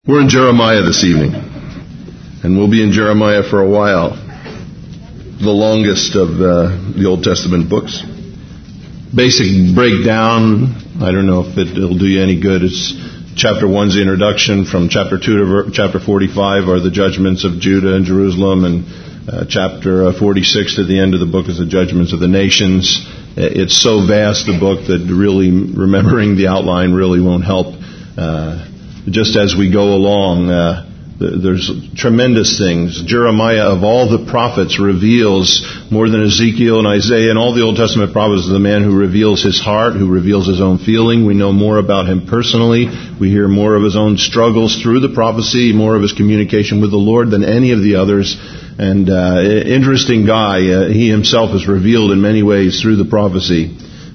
We're in Jeremiah this evening, and we'll be in Jeremiah for a while, the longest of the Old Testament books. Basic breakdown, I don't know if it'll do you any good. It's chapter 1's the introduction. From chapter 2 to chapter 45 are the judgments of Judah and Jerusalem, and chapter 46 to the end of the book is the judgments of the nations. It's so vast, the book, that really remembering the outline really won't help. Just as we go along, there's tremendous things. Jeremiah, of all the prophets, reveals more than Ezekiel and Isaiah and all the Old Testament prophets, the man who reveals his heart, who reveals his own feeling. We know more about him personally. We hear more of his own struggles through the prophecy, more of his communication with the Lord than any of the others. And interesting guy. He himself is revealed in many ways through the prophecy.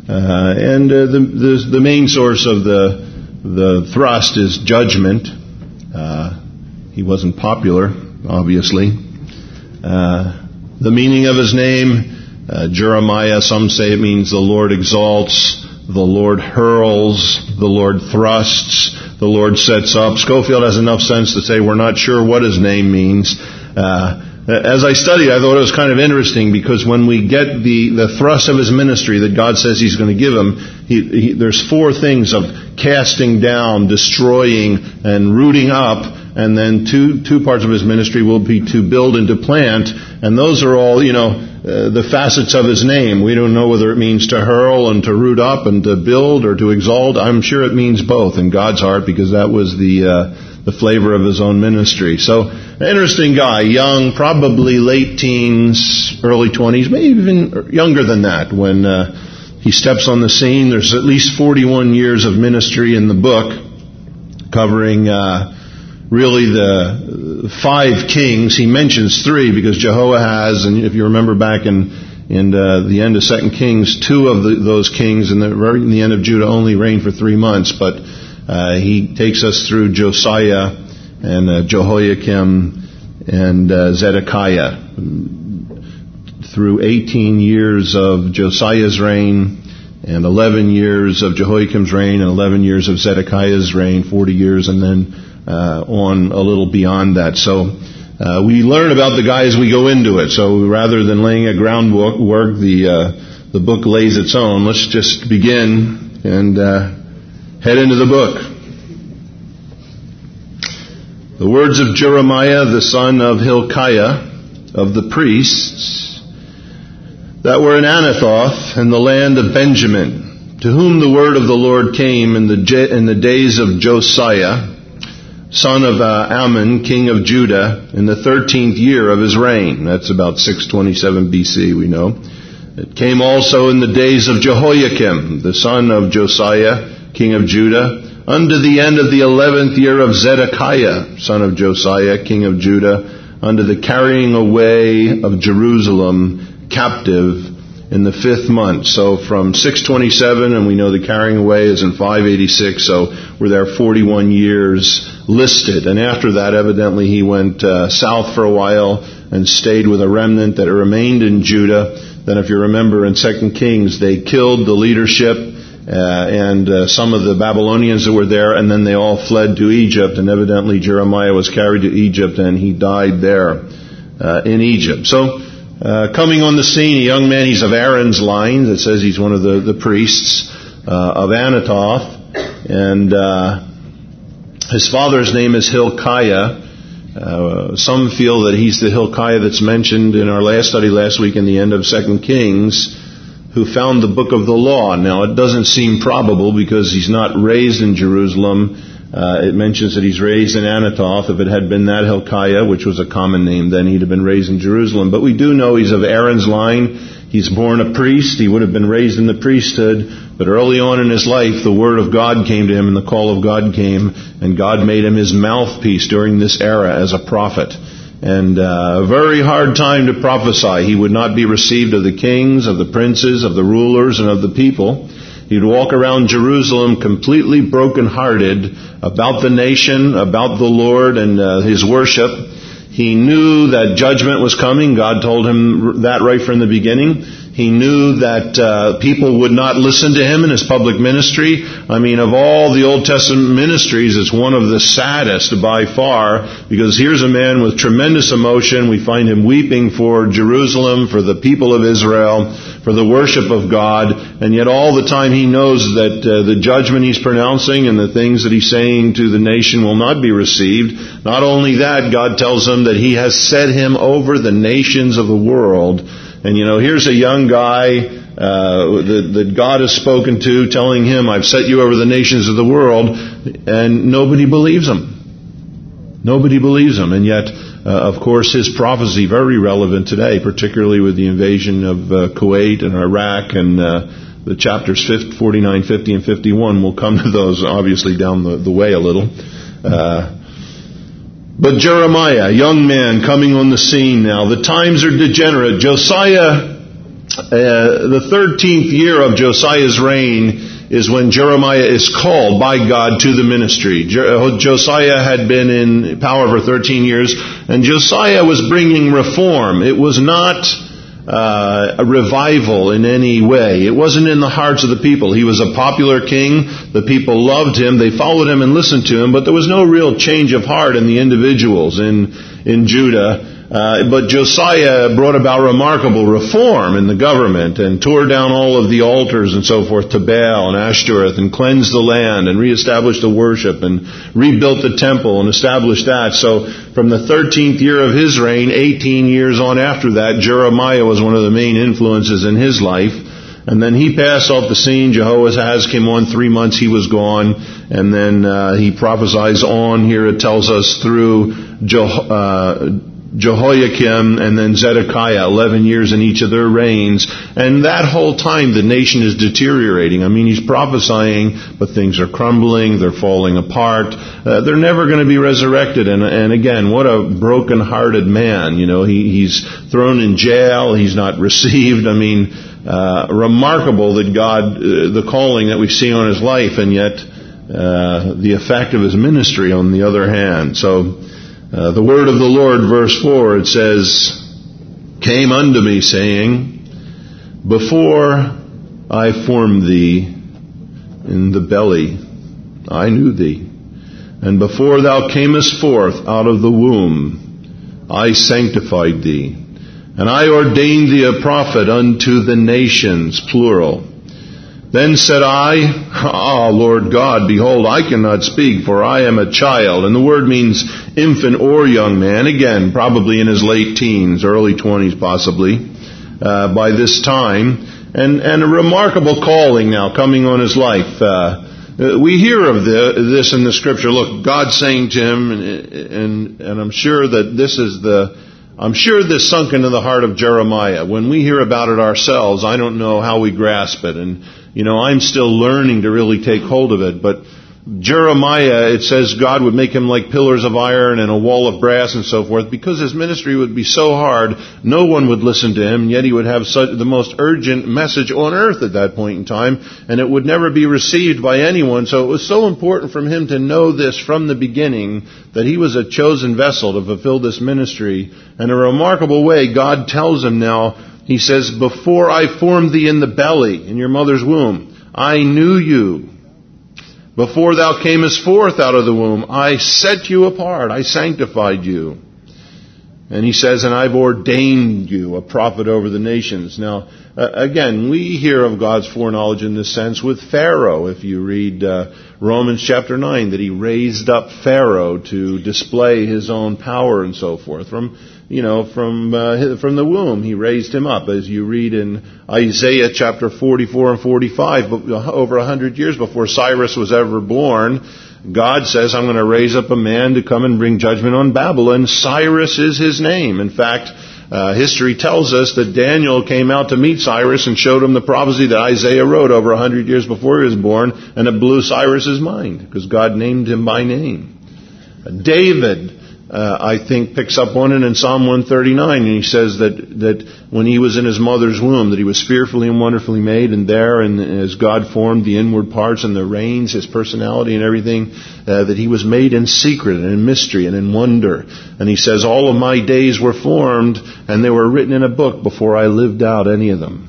The main source of the thrust is judgment. He wasn't popular, obviously. The meaning of his name, Jeremiah, some say it means the Lord exalts, the Lord hurls, the Lord thrusts, the Lord sets up. Schofield has enough sense to say we're not sure what his name means. As I studied, I thought it was kind of interesting, because when we get the thrust of his ministry that God says he's going to give him, there's four things of casting down, destroying, and rooting up, and then two parts of his ministry will be to build and to plant, and those are all, the facets of his name. We don't know whether it means to hurl and to root up and to build or to exalt. I'm sure it means both in God's heart, because that was the flavor of his own ministry. So, interesting guy, young, probably late teens, early 20s, maybe even younger than that when he steps on the scene. There's at least 41 years of ministry in the book, covering really the 5 kings. He mentions 3 because Jehoahaz, and if you remember back in the end of 2 Kings, 2 of those kings in the end of Judah only reigned for 3 months, but he takes us through Josiah and Jehoiakim and Zedekiah, through 18 years of Josiah's reign and 11 years of Jehoiakim's reign and 11 years of Zedekiah's reign, 40 years, and then on a little beyond that. So we learn about the guy as we go into it. So rather than laying a groundwork, the book lays its own. Let's just begin and head into the book. The words of Jeremiah, the son of Hilkiah, of the priests, that were in Anathoth, in the land of Benjamin, to whom the word of the Lord came in the days of Josiah, son of Ammon, king of Judah, in the 13th year of his reign. That's about 627 BC, we know. It came also in the days of Jehoiakim, the son of Josiah, king of Judah, unto the end of the 11th year of Zedekiah, son of Josiah, king of Judah, unto the carrying away of Jerusalem captive in the 5th month. So from 627, and we know the carrying away is in 586, so we're there 41 years listed. And after that, evidently, he went south for a while and stayed with a remnant that remained in Judah. Then if you remember in 2 Kings, they killed the leadership and some of the Babylonians that were there, and then they all fled to Egypt, and evidently Jeremiah was carried to Egypt, and he died there in Egypt. So, coming on the scene, a young man, he's of Aaron's line. It says he's one of the priests of Anathoth, and his father's name is Hilkiah. Some feel that he's the Hilkiah that's mentioned in our last study last week in the end of 2 Kings, who found the book of the law. Now, it doesn't seem probable because he's not raised in Jerusalem. It mentions that he's raised in Anathoth. If it had been that Hilkiah, which was a common name, then he'd have been raised in Jerusalem. But we do know he's of Aaron's line. He's born a priest. He would have been raised in the priesthood. But early on in his life, the word of God came to him and the call of God came. And God made him his mouthpiece during this era as a prophet. And a very hard time to prophesy. He would not be received of the kings, of the princes, of the rulers, and of the people. He'd walk around Jerusalem completely brokenhearted about the nation, about the Lord and his worship. He knew that judgment was coming. God told him that right from the beginning. He knew that people would not listen to him in his public ministry. I mean, of all the Old Testament ministries, it's one of the saddest by far, because here's a man with tremendous emotion. We find him weeping for Jerusalem, for the people of Israel, for the worship of God, and yet all the time he knows that the judgment he's pronouncing and the things that he's saying to the nation will not be received. Not only that, God tells him that he has set him over the nations of the world. And here's a young guy that God has spoken to, telling him, I've set you over the nations of the world, and nobody believes him. Nobody believes him. And yet, of course, his prophecy very relevant today, particularly with the invasion of Kuwait and Iraq, and the chapters 49, 50, and 51. We'll come to those, obviously, down the way a little. But Jeremiah, young man coming on the scene now. The times are degenerate. Josiah, the 13th year of Josiah's reign is when Jeremiah is called by God to the ministry. Josiah had been in power for 13 years, and Josiah was bringing reform. It was not a revival in any way. It wasn't in the hearts of the people. He was a popular king. The people loved him. They followed him and listened to him, but there was no real change of heart in the individuals in Judah. But Josiah brought about remarkable reform in the government and tore down all of the altars and so forth to Baal and Ashtoreth, and cleansed the land and reestablished the worship and rebuilt the temple and established that. So from the 13th year of his reign, 18 years on after that, Jeremiah was one of the main influences in his life. And then he passed off the scene. Jehoahaz came on 3 months, he was gone. And then he prophesies on here, it tells us, through Jehoiakim and then Zedekiah, 11 years in each of their reigns. And that whole time the nation is deteriorating. I mean, he's prophesying, but things are crumbling, they're falling apart. They're never going to be resurrected. And again, what a broken-hearted man. He's thrown in jail, he's not received. I mean, remarkable that God, the calling that we see on his life, and yet the effect of his ministry on the other hand. So, the word of the Lord, verse 4, it says, came unto me, saying, before I formed thee in the belly, I knew thee. And before thou camest forth out of the womb, I sanctified thee. And I ordained thee a prophet unto the nations, plural. Then said I, Lord God, behold, I cannot speak, for I am a child. And the word means infant or young man. Again, probably in his late teens, early 20s possibly, by this time. And a remarkable calling now coming on his life. We hear of this in the scripture. Look, God's saying to him, and I'm sure that this sunk into the heart of Jeremiah. When we hear about it ourselves, I don't know how we grasp it. And, I'm still learning to really take hold of it. But Jeremiah, it says God would make him like pillars of iron and a wall of brass and so forth, because his ministry would be so hard, no one would listen to him, yet he would have the most urgent message on earth at that point in time, and it would never be received by anyone. So it was so important for him to know this from the beginning, that he was a chosen vessel to fulfill this ministry. And in a remarkable way, God tells him now, he says, before I formed thee in the belly, in your mother's womb, I knew you. Before thou camest forth out of the womb, I set you apart, I sanctified you. And he says, and I've ordained you a prophet over the nations. Now, again, we hear of God's foreknowledge in this sense with Pharaoh. If you read Romans chapter 9, that he raised up Pharaoh to display his own power and so forth. From the womb, he raised him up. As you read in Isaiah chapter 44 and 45, over 100 years before Cyrus was ever born, God says, I'm going to raise up a man to come and bring judgment on Babylon. Cyrus is his name. In fact, history tells us that Daniel came out to meet Cyrus and showed him the prophecy that Isaiah wrote over 100 years before he was born, and it blew Cyrus's mind, because God named him by name. David, I think picks up on it in Psalm 139, and he says that when he was in his mother's womb, that he was fearfully and wonderfully made, and there, and as God formed the inward parts and the reins, his personality and everything, that he was made in secret and in mystery and in wonder. And he says, all of my days were formed, and they were written in a book before I lived out any of them.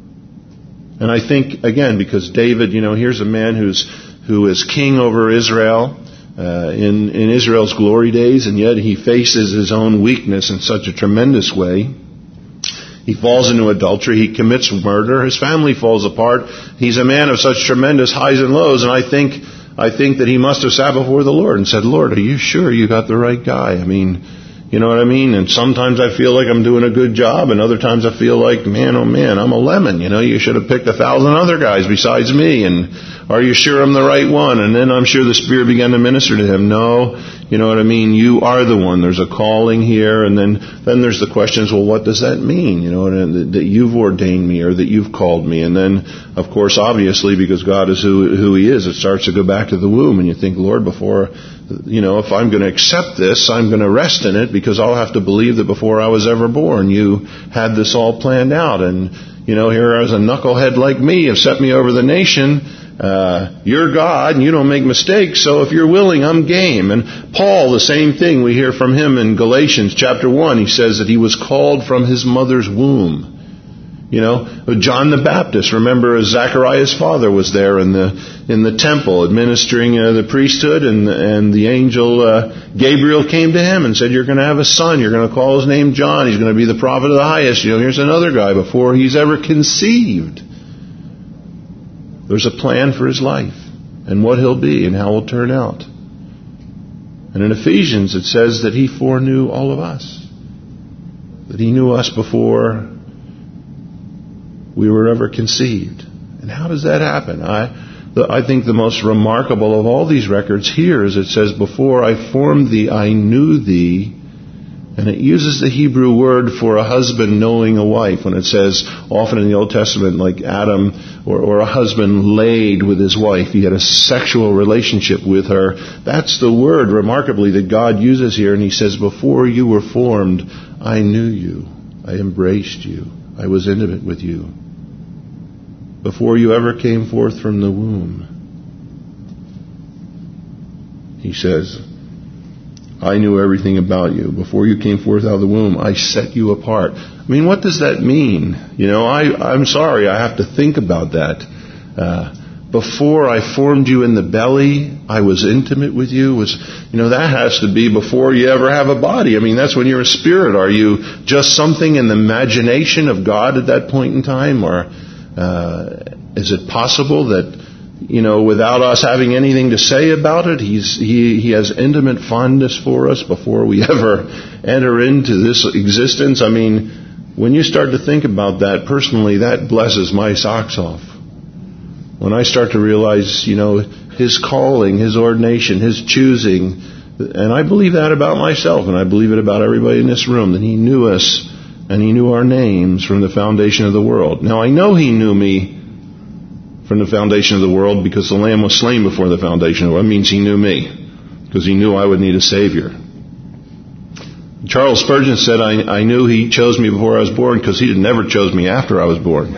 And I think, again, because David, here's a man who is king over Israel, in Israel's glory days, and yet he faces his own weakness in such a tremendous way. He falls into adultery. He commits murder. His family falls apart. He's a man of such tremendous highs and lows, and I think that he must have sat before the Lord and said, Lord, are you sure you got the right guy? I mean, you know what I mean? And sometimes I feel like I'm doing a good job, and other times I feel like, man, oh man, I'm a lemon. You should have picked 1,000 other guys besides me. And are you sure I'm the right one? And then I'm sure the Spirit began to minister to him. No, you know what I mean? You are the one. There's a calling here. And then there's the questions, well, what does that mean? That you've ordained me or that you've called me. And then, of course, obviously, because God is who he is, it starts to go back to the womb. And you think, Lord, before, if I'm going to accept this, I'm going to rest in it, because I'll have to believe that before I was ever born, you had this all planned out. And, here as a knucklehead like me, have set me over the nation. You're God and you don't make mistakes, so if you're willing, I'm game. And Paul, the same thing. We hear from him in Galatians chapter 1. He says that he was called from his mother's womb. John the Baptist, remember, as Zachariah's father was there in the temple administering the priesthood, and the angel Gabriel came to him and said, you're going to have a son, you're going to call his name John, he's going to be the prophet of the highest. Here's another guy before he's ever conceived. There's a plan for his life and what he'll be and how he'll turn out. And in Ephesians it says that he foreknew all of us, that he knew us before we were ever conceived. And how does that happen? I think the most remarkable of all these records here is it says, before I formed thee, I knew thee. And it uses the Hebrew word for a husband knowing a wife, when it says often in the Old Testament, like Adam or a husband laid with his wife. He had a sexual relationship with her. That's the word, remarkably, that God uses here. And he says, before you were formed, I knew you. I embraced you. I was intimate with you. Before you ever came forth from the womb, he says, I knew everything about you. Before you came forth out of the womb, I set you apart. I mean, what does that mean? I'm sorry, I have to think about that. Before I formed you in the belly, I was intimate with you. That has to be before you ever have a body. I mean, that's when you're a spirit. Are you just something in the imagination of God at that point in time? Or is it possible that, without us having anything to say about it, he has intimate fondness for us before we ever enter into this existence? I mean, when you start to think about that, personally, that blesses my socks off. When I start to realize, his calling, his ordination, his choosing, and I believe that about myself, and I believe it about everybody in this room, that he knew us and he knew our names from the foundation of the world. Now, I know he knew me from the foundation of the world because the Lamb was slain before the foundation of the world. That means he knew me, because he knew I would need a Savior. Charles Spurgeon said, I knew he chose me before I was born because he never chose me after I was born.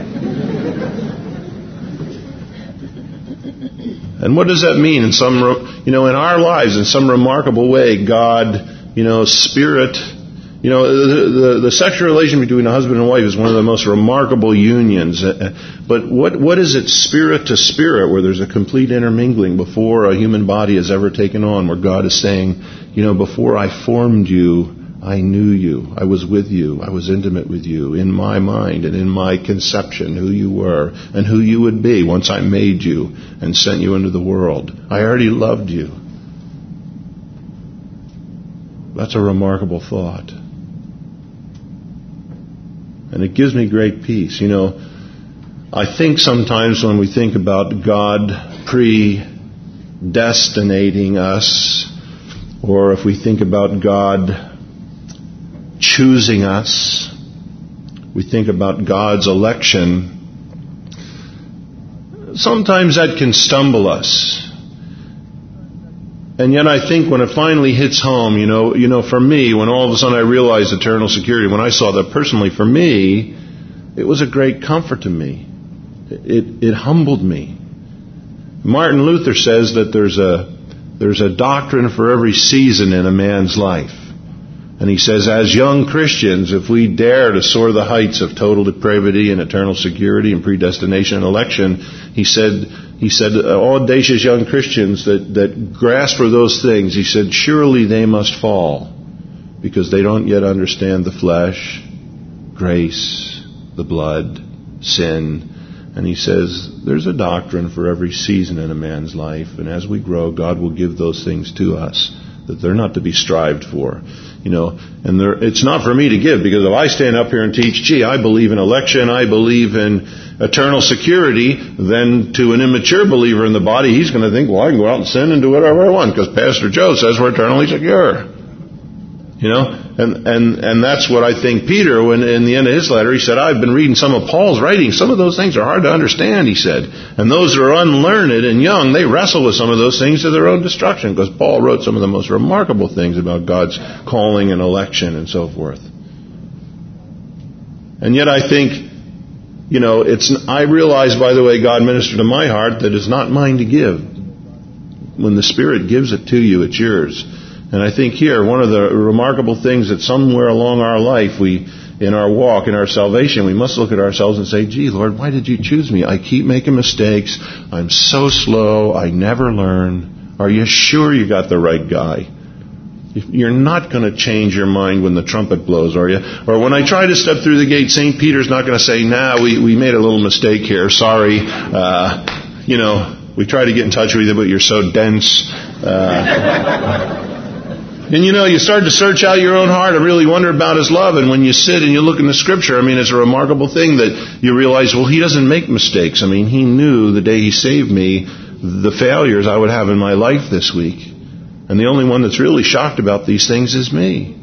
And what does that mean? In our lives, in some remarkable way, God, Spirit, the sexual relation between a husband and wife is one of the most remarkable unions. But what is it, spirit to spirit, where there's a complete intermingling before a human body has ever taken on, where God is saying, before I formed you, I knew you. I was with you. I was intimate with you in my mind and in my conception, who you were and who you would be once I made you and sent you into the world. I already loved you. That's a remarkable thought. And it gives me great peace. I think sometimes when we think about God predestinating us, or if we think about God choosing us, we think about God's election, sometimes that can stumble us. And yet I think when it finally hits home, for me, when all of a sudden I realized eternal security, when I saw that personally, for me, it was a great comfort to me. It humbled me. Martin Luther says that there's a doctrine for every season in a man's life. And he says, as young Christians, if we dare to soar the heights of total depravity and eternal security and predestination and election, he said, audacious young Christians that grasp for those things, he said, surely they must fall because they don't yet understand the flesh, grace, the blood, sin. And he says, there's a doctrine for every season in a man's life. And as we grow, God will give those things to us, that they're not to be strived for. It's not for me to give, because if I stand up here and teach, I believe in election, I believe in eternal security, then to an immature believer in the body, he's going to think, well, I can go out and sin and do whatever I want because Pastor Joe says we're eternally secure. And that's what I think Peter, when in the end of his letter, he said, I've been reading some of Paul's writings. Some of those things are hard to understand, he said. And those who are unlearned and young, they wrestle with some of those things to their own destruction, because Paul wrote some of the most remarkable things about God's calling and election and so forth. And yet I think, I realize, by the way, God ministered to my heart that it's not mine to give. When the Spirit gives it to you, it's yours. And I think here, one of the remarkable things that somewhere along our life, in our walk, in our salvation, we must look at ourselves and say, gee, Lord, why did you choose me? I keep making mistakes. I'm so slow. I never learn. Are you sure you got the right guy? You're not going to change your mind when the trumpet blows, are you? Or when I try to step through the gate, St. Peter's not going to say, we made a little mistake here. Sorry. We try to get in touch with you, but you're so dense. And you start to search out your own heart and really wonder about His love. And when you sit and you look in the Scripture, it's a remarkable thing that you realize, well, He doesn't make mistakes. He knew the day He saved me, the failures I would have in my life this week. And the only one that's really shocked about these things is me.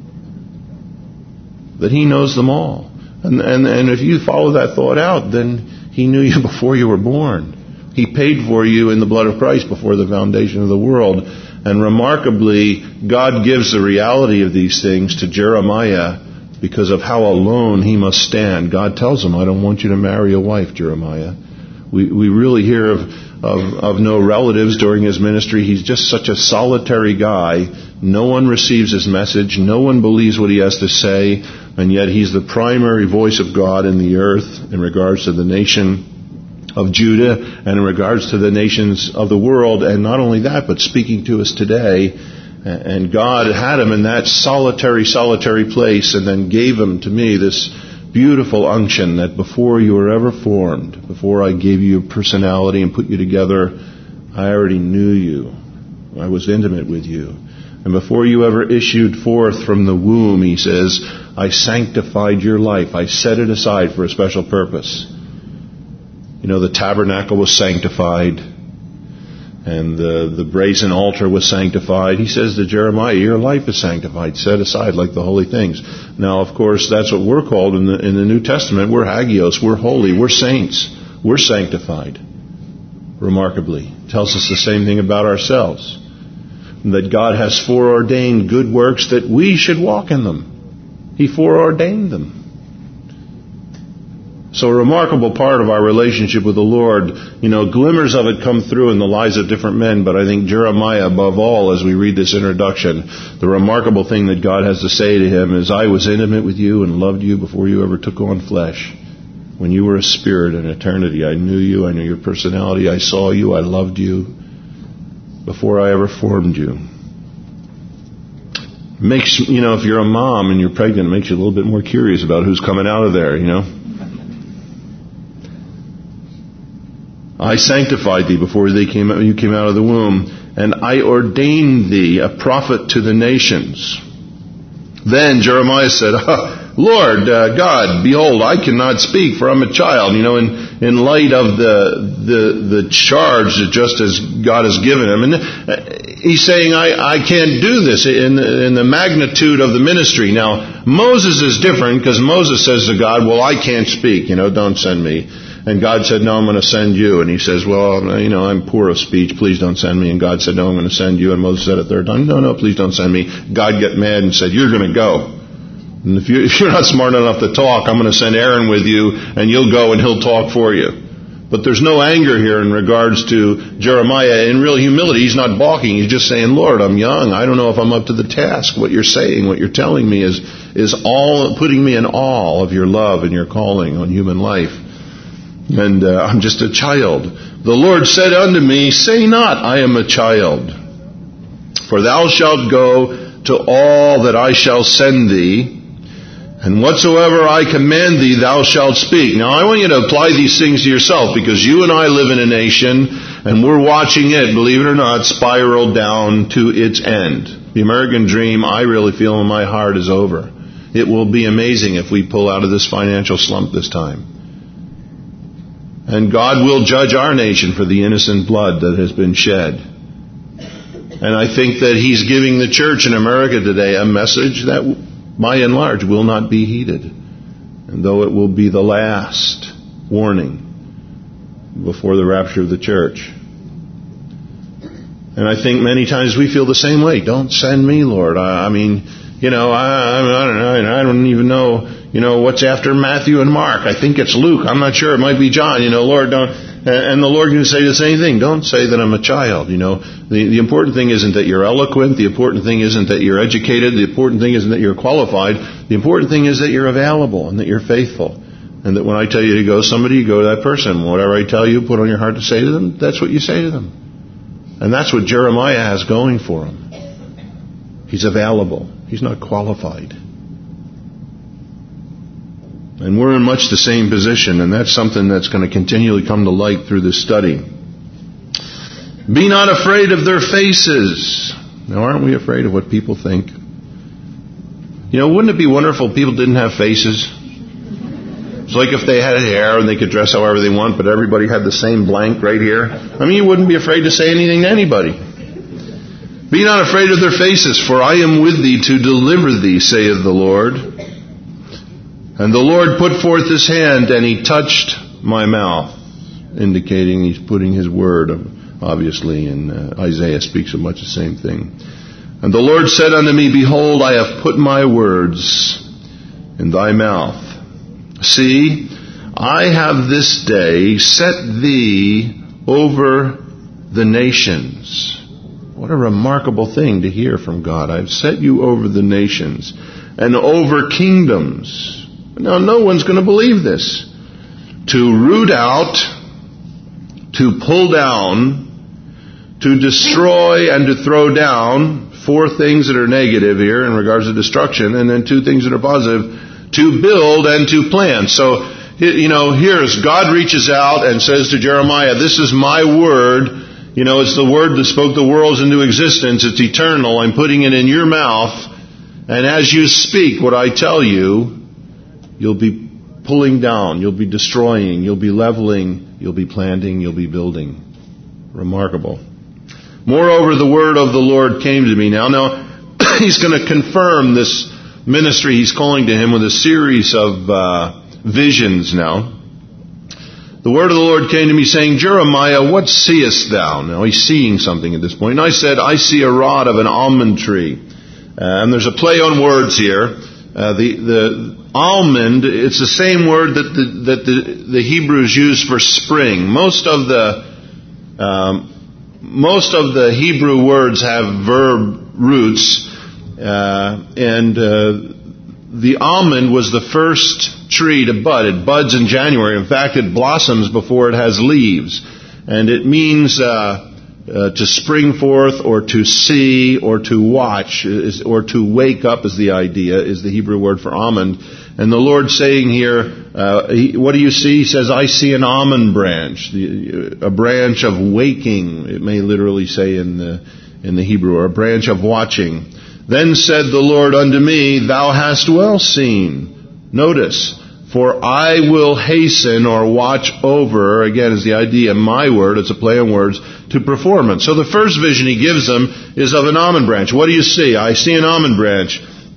That He knows them all. And if you follow that thought out, then He knew you before you were born. He paid for you in the blood of Christ before the foundation of the world. And remarkably, God gives the reality of these things to Jeremiah because of how alone he must stand. God tells him, I don't want you to marry a wife, Jeremiah. We really hear of no relatives during his ministry. He's just such a solitary guy. No one receives his message. No one believes what he has to say. And yet he's the primary voice of God in the earth in regards to the nation of Judah and in regards to the nations of the world. And not only that, but speaking to us today. And God had him in that solitary place and then gave him to me this beautiful unction that before you were ever formed, before I gave you your personality and put you together, I already knew you. I was intimate with you. And before you ever issued forth from the womb, he says, I sanctified your life. I set it aside for a special purpose. The tabernacle was sanctified, and the brazen altar was sanctified. He says to Jeremiah, your life is sanctified, set aside like the holy things. Now, of course, that's what we're called in the New Testament. We're hagios, we're holy, we're saints, we're sanctified. Remarkably, it tells us the same thing about ourselves, that God has foreordained good works that we should walk in them. He foreordained them. So a remarkable part of our relationship with the Lord, glimmers of it come through in the lives of different men, but I think Jeremiah, above all, as we read this introduction, the remarkable thing that God has to say to him is, I was intimate with you and loved you before you ever took on flesh. When you were a spirit in eternity, I knew you, I knew your personality, I saw you, I loved you before I ever formed you. Makes, if you're a mom and you're pregnant, it makes you a little bit more curious about who's coming out of there, I sanctified thee before you came out of the womb, and I ordained thee a prophet to the nations. Then Jeremiah said, Lord God, behold, I cannot speak, for I'm a child. In light of the charge that just as God has given him, and he's saying, I can't do this in the magnitude of the ministry. Now, Moses is different because Moses says to God, well, I can't speak. Don't send me. And God said, no, I'm going to send you. And he says, well, I'm poor of speech. Please don't send me. And God said, no, I'm going to send you. And Moses said a third time, no, please don't send me. God got mad and said, you're going to go. And if you're not smart enough to talk, I'm going to send Aaron with you, and you'll go and he'll talk for you. But there's no anger here in regards to Jeremiah. In real humility, he's not balking. He's just saying, Lord, I'm young. I don't know if I'm up to the task. What you're saying, what you're telling me is all putting me in awe of your love and your calling on human life. And I'm just a child. The Lord said unto me, say not, I am a child. For thou shalt go to all that I shall send thee, and whatsoever I command thee, thou shalt speak. Now, I want you to apply these things to yourself, because you and I live in a nation, and we're watching it, believe it or not, spiral down to its end. The American dream, I really feel in my heart, is over. It will be amazing if we pull out of this financial slump this time. And God will judge our nation for the innocent blood that has been shed. And I think that He's giving the church in America today a message that, by and large, will not be heeded. And though it will be the last warning before the rapture of the church. And I think many times we feel the same way. Don't send me, Lord. I don't know. I don't even know, what's after Matthew and Mark. I think it's Luke. I'm not sure. It might be John. Lord, don't. And the Lord can say the same thing. Don't say that I'm a child. The important thing isn't that you're eloquent. The important thing isn't that you're educated. The important thing isn't that you're qualified. The important thing is that you're available and that you're faithful. And that when I tell you to go somebody, you go to that person. Whatever I tell you, put on your heart to say to them, that's what you say to them. And that's what Jeremiah has going for him. He's available. He's not qualified. And we're in much the same position, and that's something that's going to continually come to light through this study. Be not afraid of their faces. Now, aren't we afraid of what people think? Wouldn't it be wonderful if people didn't have faces? It's like if they had hair and they could dress however they want, but everybody had the same blank right here. You wouldn't be afraid to say anything to anybody. Be not afraid of their faces, for I am with thee to deliver thee, saith the Lord. And the Lord put forth His hand, and He touched my mouth, indicating He's putting His word, obviously, and Isaiah speaks of much the same thing. And the Lord said unto me, behold, I have put my words in thy mouth. See, I have this day set thee over the nations. What a remarkable thing to hear from God. I've set you over the nations and over kingdoms. Now, no one's going to believe this. To root out, to pull down, to destroy and to throw down, 4 things that are negative here in regards to destruction, and then 2 things that are positive, to build and to plant. So, here's God reaches out and says to Jeremiah, this is my word. It's the word that spoke the worlds into existence. It's eternal. I'm putting it in your mouth. And as you speak what I tell you, you'll be pulling down, you'll be destroying, you'll be leveling, you'll be planting, you'll be building. Remarkable. Moreover, the word of the Lord came to me. Now, He's going to confirm this ministry He's calling to him with a series of visions now. The word of the Lord came to me saying, Jeremiah, what seest thou? Now, he's seeing something at this point. And I said, I see a rod of an almond tree. And there's a play on words here. The almond, it's the same word that the Hebrews use for spring. Most of the Hebrew words have verb roots, and the almond was the first tree to bud. It buds in January. In fact, it blossoms before it has leaves, and it means to spring forth, or to see, or to watch, or to wake up is the idea, is the Hebrew word for almond. And the Lord's saying here, what do you see? He says, I see an almond branch, a branch of waking, it may literally say in the Hebrew, or a branch of watching. Then said the Lord unto me, thou hast well seen. Notice, for I will hasten or watch over, again is the idea, my word, it's a play on words, to perform it. So the first vision he gives them is of an almond branch. What do you see? I see an almond branch.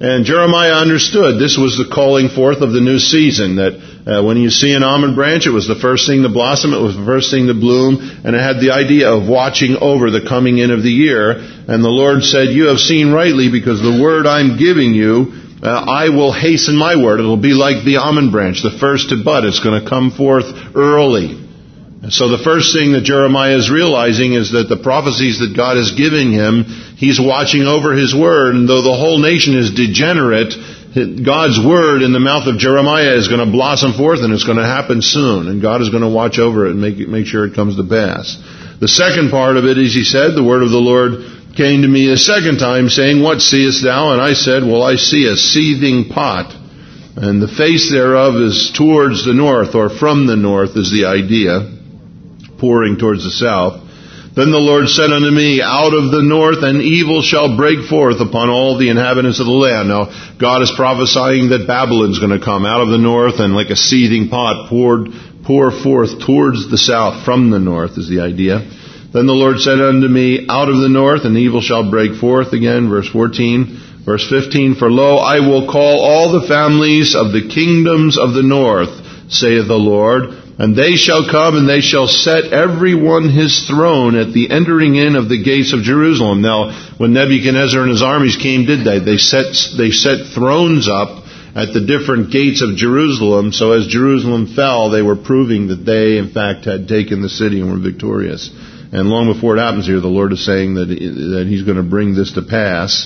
And Jeremiah understood this was the calling forth of the new season, that when you see an almond branch, it was the first thing to blossom, it was the first thing to bloom, and it had the idea of watching over the coming in of the year. And the Lord said, you have seen rightly, because the word I'm giving you, I will hasten my word. It'll be like the almond branch, the first to bud. It's going to come forth early. So the first thing that Jeremiah is realizing is that the prophecies that God is giving him, he's watching over his word, and though the whole nation is degenerate, God's word in the mouth of Jeremiah is going to blossom forth, and it's going to happen soon, and God is going to watch over it and make sure it comes to pass. The second part of it is, he said, the word of the Lord came to me a second time, saying, what seest thou? And I said, well, I see a seething pot, and the face thereof is towards the north, or from the north is the idea, pouring towards the south. Then the Lord said unto me, out of the north an evil shall break forth upon all the inhabitants of the land. Now, God is prophesying that Babylon's going to come out of the north, and like a seething pot pour forth towards the south, from the north is the idea. Then the Lord said unto me, out of the north an evil shall break forth. Again, verse 14. Verse 15, for lo, I will call all the families of the kingdoms of the north, saith the Lord, and they shall come, and they shall set every one his throne at the entering in of the gates of Jerusalem. Now, when Nebuchadnezzar and his armies came, they set thrones up at the different gates of Jerusalem. So as Jerusalem fell, they were proving that they, in fact, had taken the city and were victorious. And long before it happens here, the Lord is saying that He's going to bring this to pass.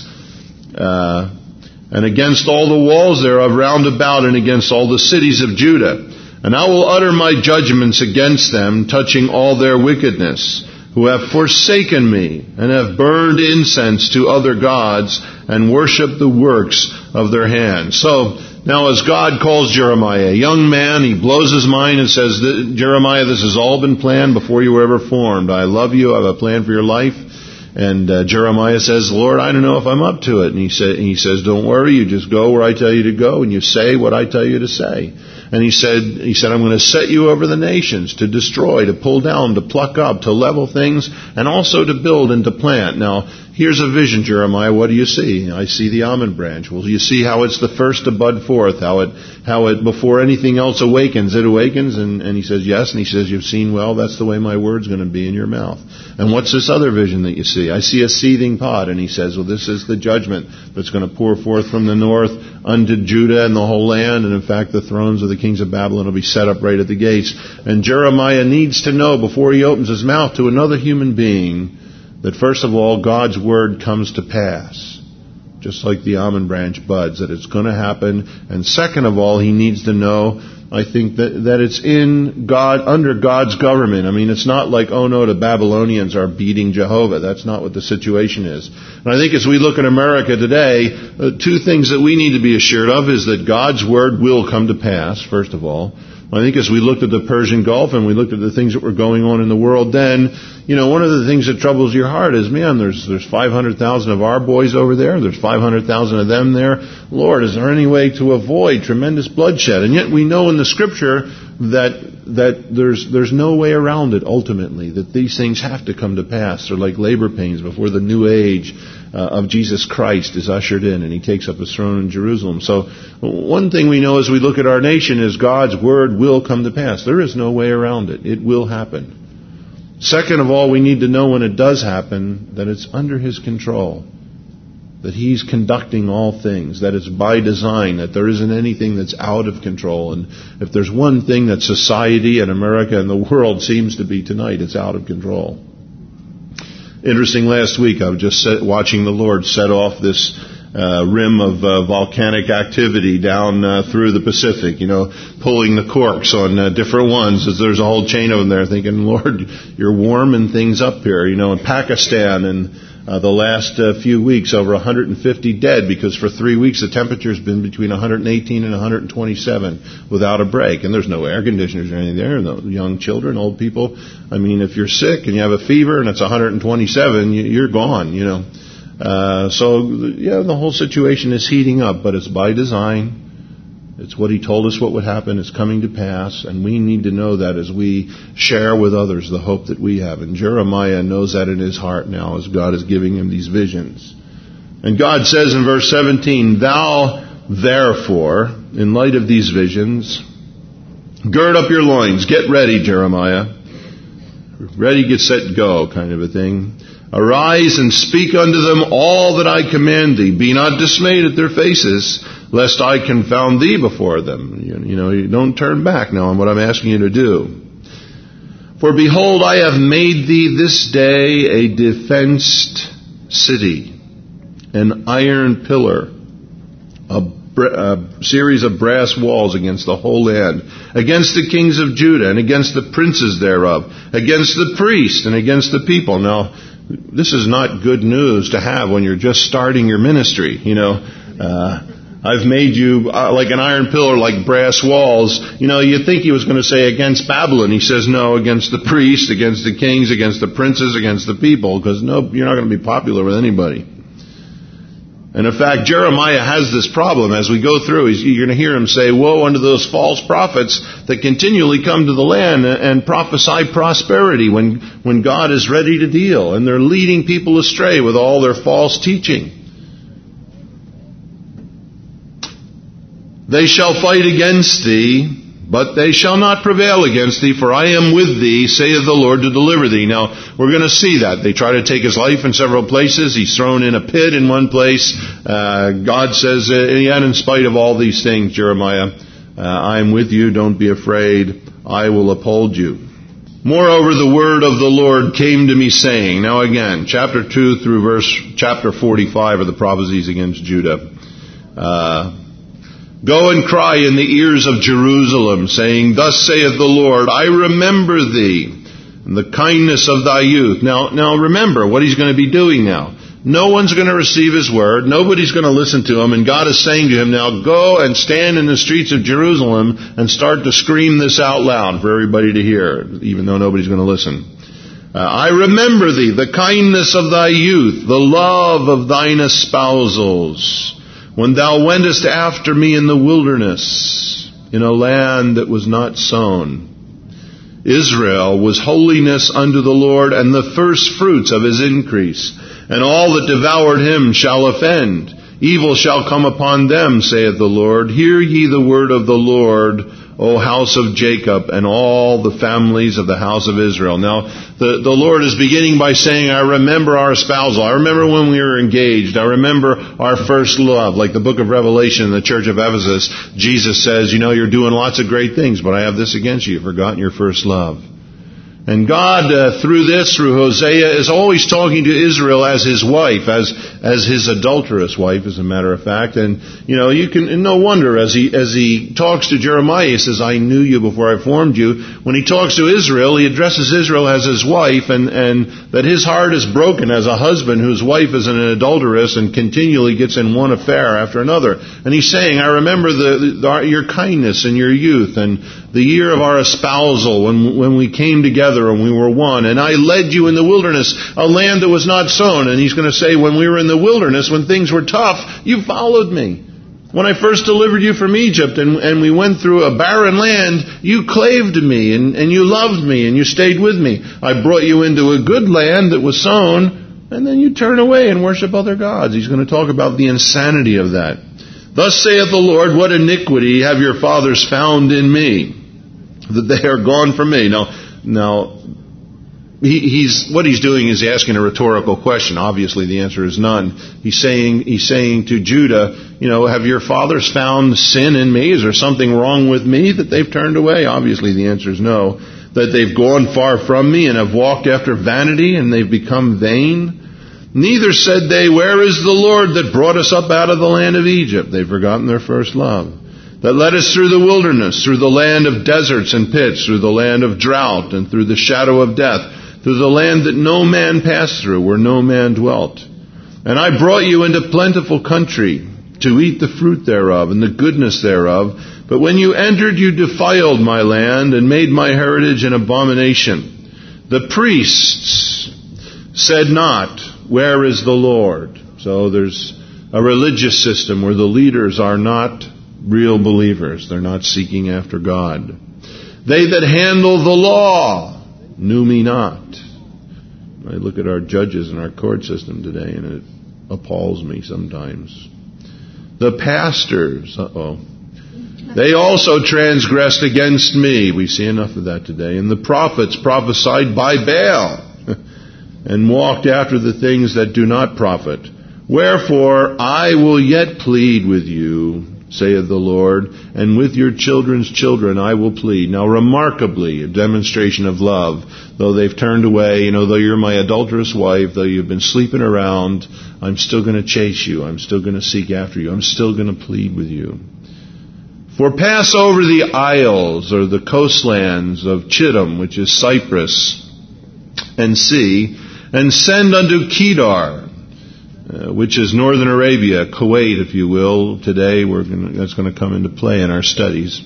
And against all the walls thereof round about, and against all the cities of Judah. And I will utter my judgments against them, touching all their wickedness, who have forsaken me, and have burned incense to other gods, and worshipped the works of their hands. So, now as God calls Jeremiah, a young man, he blows his mind and says, Jeremiah, this has all been planned before you were ever formed. I love you, I have a plan for your life. And Jeremiah says, Lord, I don't know if I'm up to it. And he says, don't worry, you just go where I tell you to go, and you say what I tell you to say. And he said, I'm going to set you over the nations to destroy, to pull down, to pluck up, to level things, and also to build and to plant. Now, here's a vision, Jeremiah. What do you see? I see the almond branch. Well, you see how it's the first to bud forth, how it before anything else awakens, it awakens, and he says, yes, and he says, you've seen well, that's the way my word's going to be in your mouth. And what's this other vision that you see? I see a seething pot, and he says, well, this is the judgment that's going to pour forth from the north unto Judah and the whole land, and in fact, the thrones of the kings of Babylon will be set up right at the gates. And Jeremiah needs to know before he opens his mouth to another human being that first of all, God's word comes to pass. Just like the almond branch buds, that it's going to happen. And second of all, he needs to know, I think, that it's in God, under God's government. I mean, it's not like, oh no, the Babylonians are beating Jehovah. That's not what the situation is. And I think as we look at America today, two things that we need to be assured of is that God's word will come to pass, first of all. I think as we looked at the Persian Gulf and we looked at the things that were going on in the world then, one of the things that troubles your heart is, man, there's 500,000 of our boys over there. There's 500,000 of them there. Lord, is there any way to avoid tremendous bloodshed? And yet we know in the Scripture that there's no way around it ultimately, that these things have to come to pass. They're like labor pains before the new age of Jesus Christ is ushered in and He takes up His throne in Jerusalem. So one thing we know as we look at our nation is God's word will come to pass. There is no way around it. It will happen. Second of all, we need to know when it does happen that it's under His control, that He's conducting all things, that it's by design, that there isn't anything that's out of control. And if there's one thing that society and America and the world seems to be tonight, it's out of control. Interesting, last week I was just watching the Lord set off this rim of volcanic activity down through the Pacific, pulling the corks on different ones, as there's a whole chain of them there, thinking, Lord, you're warming things up here. In Pakistan and the last few weeks, over 150 dead because for 3 weeks the temperature's been between 118 and 127 without a break. And there's no air conditioners or anything there. No young children, old people. I mean, if you're sick and you have a fever and it's 127, you're gone, So, the whole situation is heating up, but it's by design. It's what He told us what would happen. It's coming to pass, and we need to know that as we share with others the hope that we have. And Jeremiah knows that in his heart now as God is giving him these visions. And God says in verse 17, "Thou therefore," in light of these visions, "gird up your loins." Get ready, Jeremiah. Ready, get set, go, kind of a thing. "Arise and speak unto them all that I command thee. Be not dismayed at their faces, lest I confound thee before them." You don't turn back now on what I'm asking you to do. "For behold, I have made thee this day a defenced city, an iron pillar, a series of brass walls against the whole land, against the kings of Judah and against the princes thereof, against the priests and against the people." Now, this is not good news to have when you're just starting your ministry. I've made you like an iron pillar, like brass walls. You'd think he was going to say against Babylon. He says no, against the priests, against the kings, against the princes, against the people, because no, you're not going to be popular with anybody. And in fact, Jeremiah has this problem as we go through. You're going to hear him say, "Woe unto those false prophets that continually come to the land and prophesy prosperity when God is ready to deal. And they're leading people astray with all their false teaching. They shall fight against thee, but they shall not prevail against thee, for I am with thee, saith the Lord, to deliver thee." Now, we're going to see that. They try to take his life in several places. He's thrown in a pit in one place. God says, yet in spite of all these things, Jeremiah, I am with you, don't be afraid, I will uphold you. "Moreover, the word of the Lord came to me, saying," now again, chapter 2 through chapter 45 are the prophecies against Judah. "Go and cry in the ears of Jerusalem, saying, Thus saith the Lord, I remember thee, and the kindness of thy youth." Now remember what he's going to be doing now. No one's going to receive his word. Nobody's going to listen to him. And God is saying to him, now go and stand in the streets of Jerusalem and start to scream this out loud for everybody to hear, even though nobody's going to listen. "I remember thee, the kindness of thy youth, the love of thine espousals, when thou wentest after me in the wilderness, in a land that was not sown. Israel was holiness unto the Lord, and the first fruits of his increase. And all that devoured him shall offend. Evil shall come upon them, saith the Lord. Hear ye the word of the Lord, O house of Jacob, and all the families of the house of Israel." Now, the Lord is beginning by saying, I remember our espousal. I remember when we were engaged. I remember our first love. Like the book of Revelation in the church of Ephesus, Jesus says, you're doing lots of great things, but I have this against you. You've forgotten your first love. And God, through Hosea, is always talking to Israel as his wife, as his adulterous wife, as a matter of fact. And, you can, and no wonder, as he talks to Jeremiah, he says, I knew you before I formed you. When he talks to Israel, he addresses Israel as his wife, and that his heart is broken as a husband whose wife is an adulteress and continually gets in one affair after another. And he's saying, I remember your kindness and your youth, and the year of our espousal, when we came together and we were one. And I led you in the wilderness, a land that was not sown. And he's going to say, when we were in the wilderness, when things were tough, you followed me. When I first delivered you from Egypt and we went through a barren land, you clave to me and you loved me and you stayed with me. I brought you into a good land that was sown, and then you turn away and worship other gods. He's going to talk about the insanity of that. "Thus saith the Lord, what iniquity have your fathers found in me, that they are gone from me?" Now, what he's doing is asking a rhetorical question. Obviously, the answer is none. He's saying to Judah, have your fathers found sin in me? Is there something wrong with me that they've turned away? Obviously, the answer is no. That they've gone far from me and have walked after vanity and they've become vain. "Neither said they, where is the Lord that brought us up out of the land of Egypt?" They've forgotten their first love. "That led us through the wilderness, through the land of deserts and pits, through the land of drought and through the shadow of death, through the land that no man passed through, where no man dwelt. And I brought you into plentiful country, to eat the fruit thereof and the goodness thereof. But when you entered, you defiled my land and made my heritage an abomination. The priests said not, where is the Lord?" So there's a religious system where the leaders are not real believers. They're not seeking after God. "They that handle the law knew me not." I look at our judges and our court system today, and appalls me sometimes. The pastors, they also transgressed against me. We see enough of that today. And the prophets prophesied by Baal and walked after the things that do not profit. Wherefore I will yet plead with you, saith the Lord, and with your children's children I will plead. Now remarkably, a demonstration of love. Though they've turned away, though you're my adulterous wife, though you've been sleeping around, I'm still going to chase you. I'm still going to seek after you. I'm still going to plead with you. For pass over the isles, or the coastlands of Chittim, which is Cyprus, and see, and send unto Kedar, which is northern Arabia, Kuwait, if you will. Today, that's going to come into play in our studies.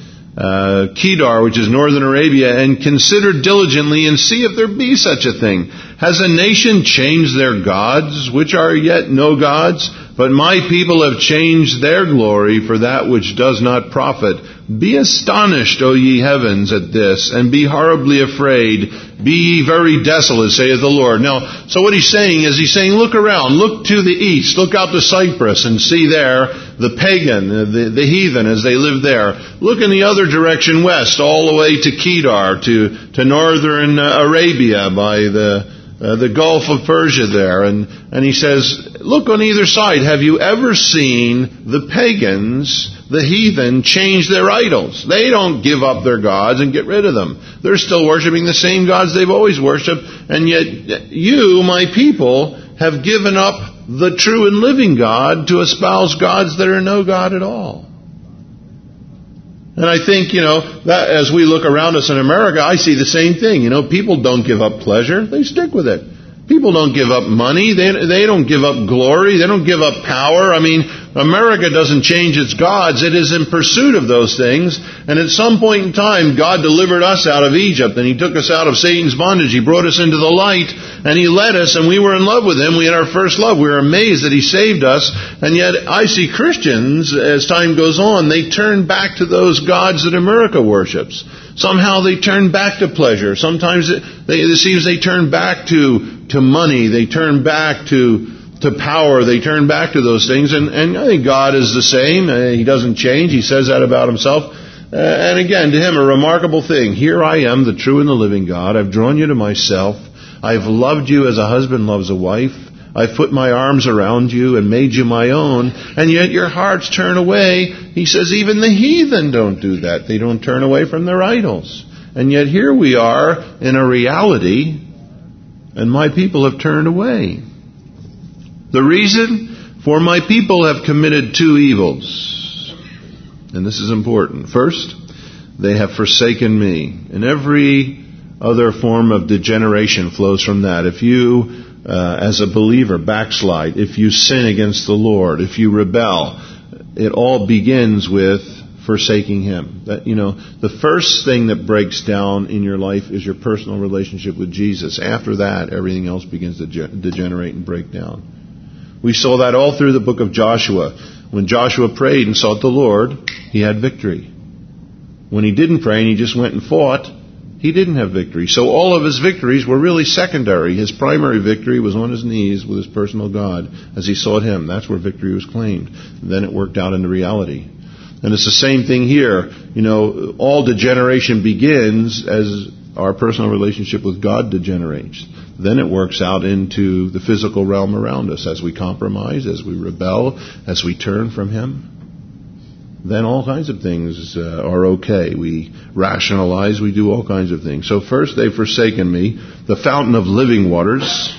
Kedar, which is northern Arabia, and consider diligently and see if there be such a thing. Has a nation changed their gods, which are yet no gods? But my people have changed their glory for that which does not profit. Be astonished, O ye heavens, at this, and be horribly afraid. Be ye very desolate, saith the Lord. Now, so what he's saying is, look around, look to the east, look out to Cyprus, and see there the pagan, the heathen as they live there. Look in the other direction west, all the way to Kedar, to northern Arabia by the Gulf of Persia there. And he says, look on either side. Have you ever seen the pagans, the heathen, change their idols? They don't give up their gods and get rid of them. They're still worshiping the same gods they've always worshipped. And yet you, my people, have given up the true and living God to espouse gods that are no God at all. And I think, that as we look around us in America, I see the same thing. People don't give up pleasure. They stick with it. People don't give up money. They don't give up glory. They don't give up power. America doesn't change its gods. It is in pursuit of those things. And at some point in time, God delivered us out of Egypt, and He took us out of Satan's bondage. He brought us into the light, and He led us, and we were in love with Him. We had our first love. We were amazed that He saved us. And yet I see Christians, as time goes on, they turn back to those gods that America worships. Somehow they turn back to pleasure. Sometimes it seems they turn back to money. They turn back to power. They turn back to those things. And I think God is the same. He doesn't change. He says that about Himself. And again, to Him, a remarkable thing. Here I am, the true and the living God. I've drawn you to myself. I've loved you as a husband loves a wife. I've put my arms around you and made you my own, and yet your hearts turn away. He says even the heathen don't do that. They don't turn away from their idols. And yet here we are in a reality, and my people have turned away. The reason? For my people have committed two evils. And this is important. First, they have forsaken me. And every other form of degeneration flows from that. If you as a believer backslide, if you sin against the Lord, if you rebel, it all begins with forsaking Him. That, the first thing that breaks down in your life is your personal relationship with Jesus. After that, everything else begins to degenerate and break down. We saw that all through the book of Joshua. When Joshua prayed and sought the Lord, he had victory. When he didn't pray and he just went and fought, he didn't have victory. So all of his victories were really secondary. His primary victory was on his knees with his personal God as he sought Him. That's where victory was claimed. Then it worked out into reality. And it's the same thing here. All degeneration begins as our personal relationship with God degenerates. Then it works out into the physical realm around us as we compromise, as we rebel, as we turn from Him. Then all kinds of things are okay. We rationalize, we do all kinds of things. So first they've forsaken me, the fountain of living waters.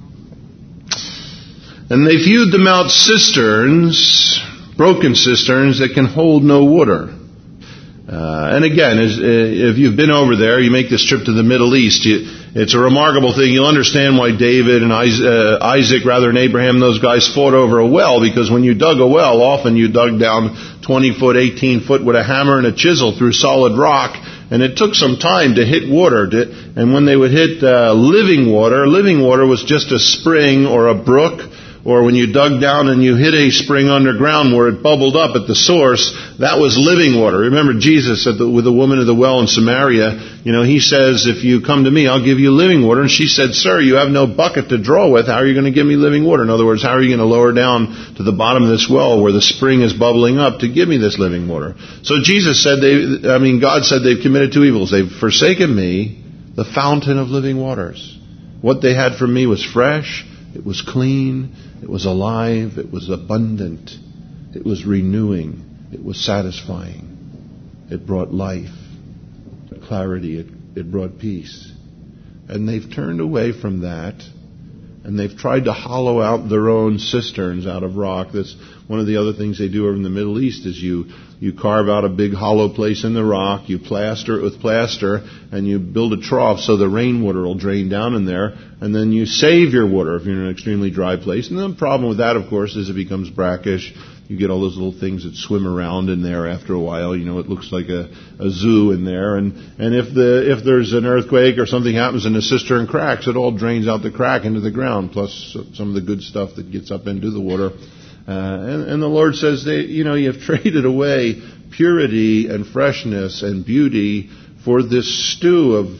And they've hewed them out cisterns, broken cisterns that can hold no water. And again, if you've been over there, you make this trip to the Middle East, it's a remarkable thing. You'll understand why David and Isaac, and Abraham, those guys fought over a well, because when you dug a well, often you dug down 20 foot, 18 foot with a hammer and a chisel through solid rock, and it took some time to hit water. And when they would hit living water was just a spring or a brook or when you dug down and you hit a spring underground where it bubbled up at the source, that was living water. Remember Jesus said with the woman of the well in Samaria, he says, if you come to me, I'll give you living water. And she said, sir, you have no bucket to draw with. How are you going to give me living water? In other words, how are you going to lower down to the bottom of this well where the spring is bubbling up to give me this living water? So Jesus said, God said they've committed two evils. They've forsaken me, the fountain of living waters. What they had from me was fresh, it was clean, it was alive, it was abundant, it was renewing, it was satisfying. It brought life, clarity, it brought peace. And they've turned away from that, and they've tried to hollow out their own cisterns out of rock. That's one of the other things they do over in the Middle East is you carve out a big hollow place in the rock, you plaster it with plaster, and you build a trough so the rainwater will drain down in there, and then you save your water if you're in an extremely dry place. And the problem with that, of course, is it becomes brackish. You get all those little things that swim around in there after a while. It looks like a zoo in there. And if there's an earthquake or something happens and the cistern cracks, it all drains out the crack into the ground, plus some of the good stuff that gets up into the water. And the Lord says, you've traded away purity and freshness and beauty for this stew of,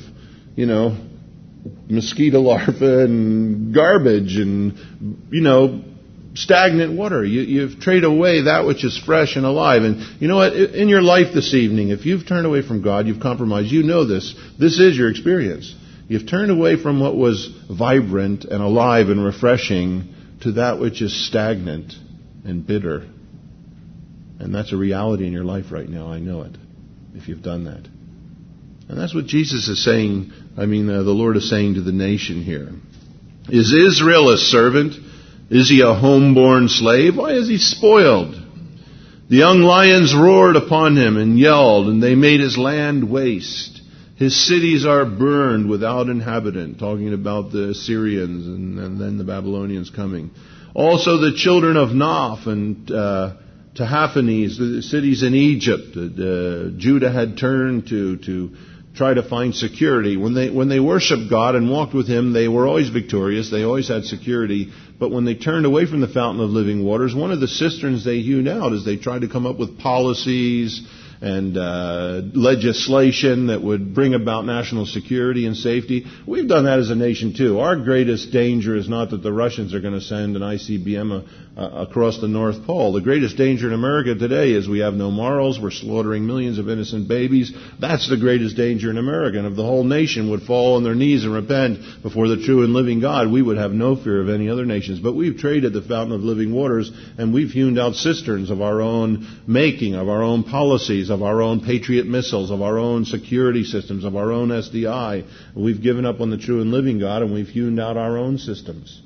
mosquito larvae and garbage and, stagnant water. You've traded away that which is fresh and alive. And you know what? In your life this evening, if you've turned away from God, you've compromised, you know this. This is your experience. You've turned away from what was vibrant and alive and refreshing to that which is stagnant and bitter. And that's a reality in your life right now. I know it, if you've done that. And that's what Jesus is saying. The Lord is saying to the nation here. Is Israel a servant? Is he a homeborn slave? Why is he spoiled? The young lions roared upon him and yelled, and they made his land waste. His cities are burned without inhabitant, talking about the Assyrians and then the Babylonians coming. Also the children of Noph and Tahaphanes, the cities in Egypt, Judah had turned to try to find security. When they worshiped God and walked with Him, they were always victorious. They always had security. But when they turned away from the fountain of living waters, one of the cisterns they hewed out is they tried to come up with policies and legislation that would bring about national security and safety. We've done that as a nation too. Our greatest danger is not that the Russians are going to send an ICBM across the North Pole. The greatest danger in America today is we have no morals. We're slaughtering millions of innocent babies. That's the greatest danger in America. And if the whole nation would fall on their knees and repent before the true and living God, we would have no fear of any other nations. But we've traded the fountain of living waters, and we've hewn out cisterns of our own making, of our own policies, of our own Patriot missiles, of our own security systems, of our own SDI. We've given up on the true and living God, and we've hewn out our own systems.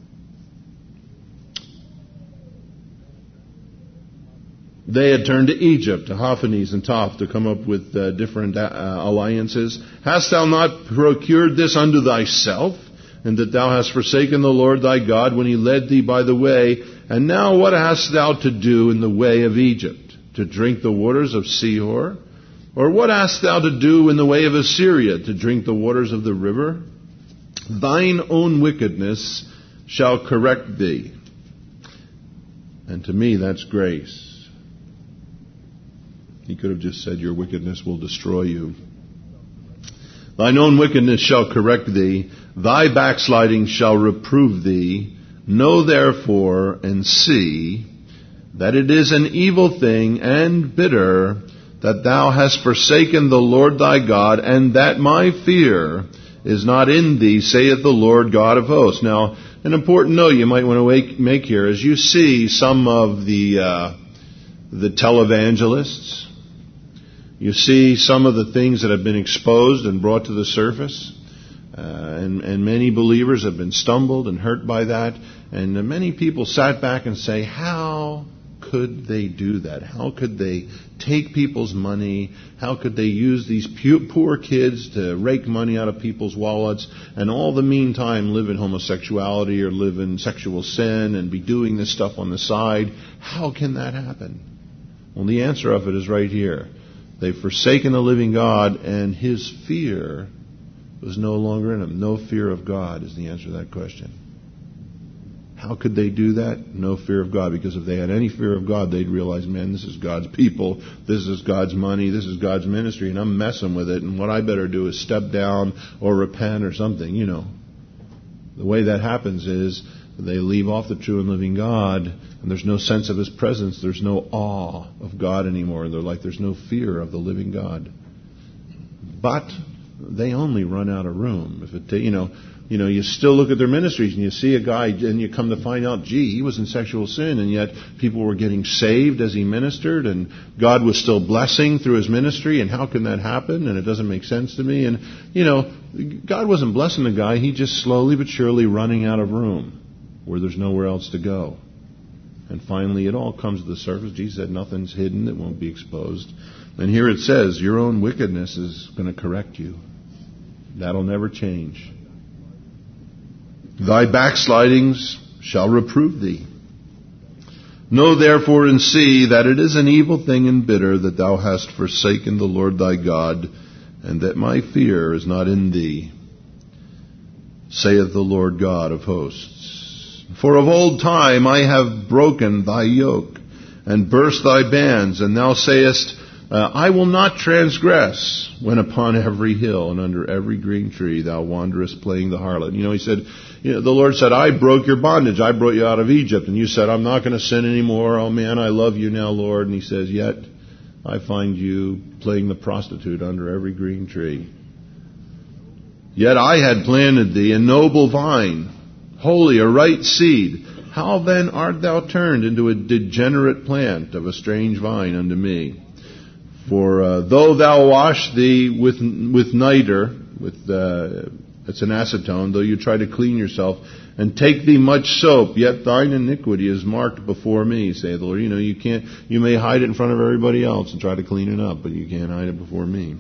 They had turned to Egypt, to Tahaphanes and Toph, to come up with different alliances. Hast thou not procured this unto thyself, and that thou hast forsaken the Lord thy God when He led thee by the way? And now what hast thou to do in the way of Egypt? To drink the waters of Sihor? Or what hast thou to do in the way of Assyria? To drink the waters of the river? Thine own wickedness shall correct thee. And to me, that's grace. He could have just said, your wickedness will destroy you. Thine own wickedness shall correct thee. Thy backsliding shall reprove thee. Know therefore and see that it is an evil thing and bitter that thou hast forsaken the Lord thy God, and that my fear is not in thee, saith the Lord God of hosts. Now, an important note you might want to make here is you see some of the televangelists. You see some of the things that have been exposed and brought to the surface. And many believers have been stumbled and hurt by that. And many people sat back and say, how could they do that? How could they take people's money? How could they use these poor kids to rake money out of people's wallets and all the meantime live in homosexuality or live in sexual sin and be doing this stuff on the side? How can that happen? Well, the answer of it is right here. They've forsaken the living God, and His fear was no longer in them. No fear of God is the answer to that question. How could they do that? No fear of God. Because if they had any fear of God, they'd realize, man, this is God's people, this is God's money, this is God's ministry, and I'm messing with it, and what I better do is step down or repent or something, The way that happens is they leave off the true and living God, and there's no sense of His presence, there's no awe of God anymore. They're like, there's no fear of the living God. But they only run out of room. If it, you still look at their ministries and you see a guy and you come to find out, he was in sexual sin, and yet people were getting saved as he ministered, and God was still blessing through his ministry, and how can that happen? And it doesn't make sense to me. And, God wasn't blessing the guy. He just slowly but surely running out of room where there's nowhere else to go. And finally it all comes to the surface. Jesus said nothing's hidden that won't be exposed. And here it says, your own wickedness is going to correct you. That'll never change. Thy backslidings shall reprove thee. Know therefore and see that it is an evil thing and bitter that thou hast forsaken the Lord thy God, and that my fear is not in thee, saith the Lord God of hosts. For of old time I have broken thy yoke, and burst thy bands, and thou sayest, I will not transgress, when upon every hill and under every green tree thou wanderest playing the harlot. He said, the Lord said, I broke your bondage. I brought you out of Egypt. And you said, I'm not going to sin anymore. Oh man, I love you now, Lord. And He says, yet I find you playing the prostitute under every green tree. Yet I had planted thee a noble vine, holy, a right seed. How then art thou turned into a degenerate plant of a strange vine unto me? For though thou wash thee with niter, it's an acetone, though you try to clean yourself, and take thee much soap, yet thine iniquity is marked before me, saith the Lord. You may hide it in front of everybody else and try to clean it up, but you can't hide it before me.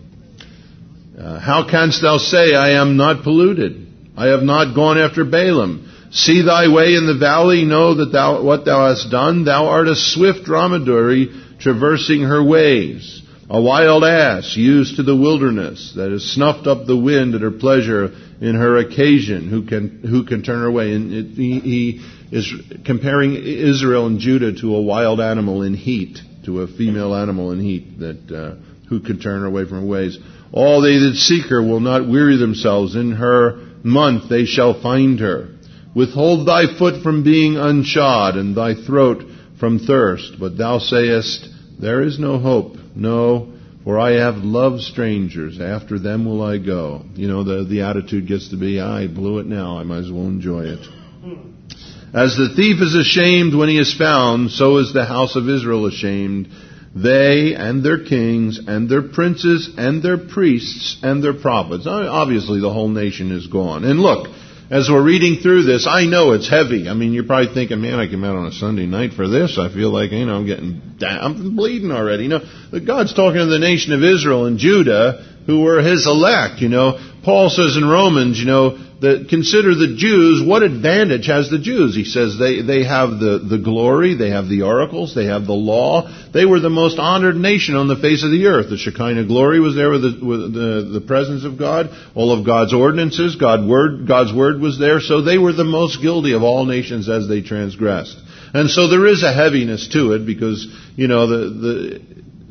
How canst thou say, I am not polluted? I have not gone after Balaam. See thy way in the valley, know that what thou hast done. Thou art a swift dromedary traversing her ways. A wild ass used to the wilderness, that has snuffed up the wind at her pleasure in her occasion, who can turn her away. And he is comparing Israel and Judah to a wild animal in heat, to a female animal in heat, that who can turn her away from her ways. All they that seek her will not weary themselves. In her month they shall find her. Withhold thy foot from being unshod, and thy throat from thirst. But thou sayest, there is no hope. No, for I have loved strangers. After them will I go. The attitude gets to be, I blew it now. I might as well enjoy it. As the thief is ashamed when he is found, so is the house of Israel ashamed. They and their kings and their princes and their priests and their prophets. Obviously, the whole nation is gone. And look, as we're reading through this, I know it's heavy. You're probably thinking, man, I came out on a Sunday night for this. I feel like, I'm bleeding already. God's talking to the nation of Israel and Judah, who were His elect. Paul says in Romans, that consider the Jews, what advantage has the Jews? He says they have the glory, they have the oracles, they have the law. They were the most honored nation on the face of the earth. The Shekinah glory was there with the presence of God. All of God's ordinances, God's word was there. So they were the most guilty of all nations as they transgressed. And so there is a heaviness to it, because, the